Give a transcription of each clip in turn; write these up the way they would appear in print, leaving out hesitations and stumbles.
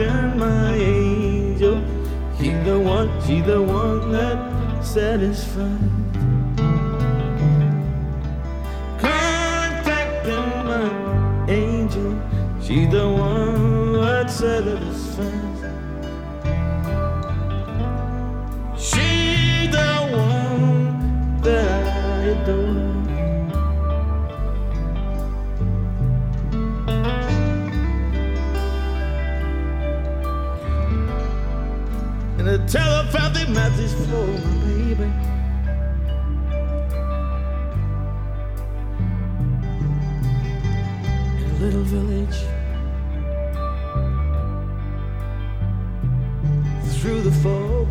been my angel. He the one, she the one that satisfies. Contacting my angel, she the one that satisfies. She the one that I adore. And a telepathic message for my baby. In a little village, through the fog,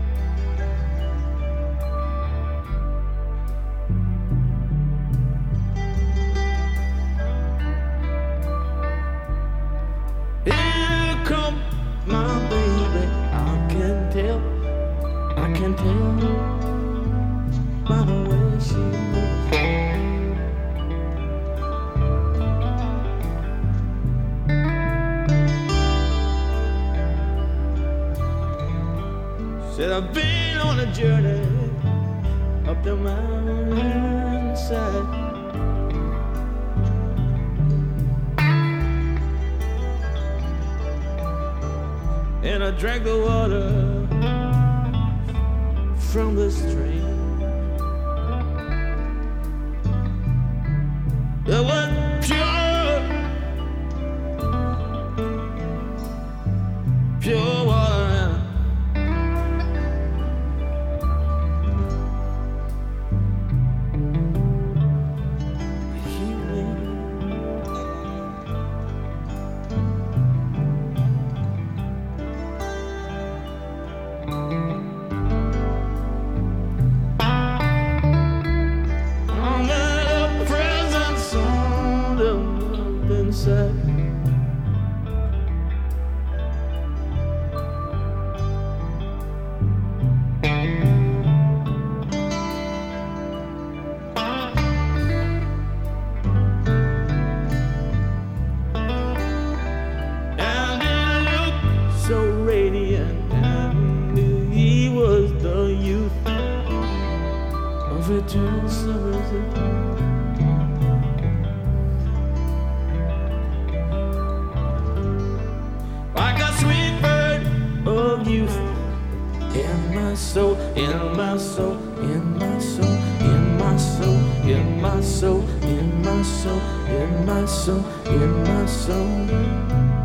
here come my baby. I can tell by the way she moves. Said I've been on a journey up the mountainside, and I drank the water from the stream. It was pure, pure water. So radiant, and knew he was the youth of eternal summers. Like a sweet bird of youth in my soul, in my soul, in my soul, in my soul, in my soul, in my soul, in my soul, in my soul.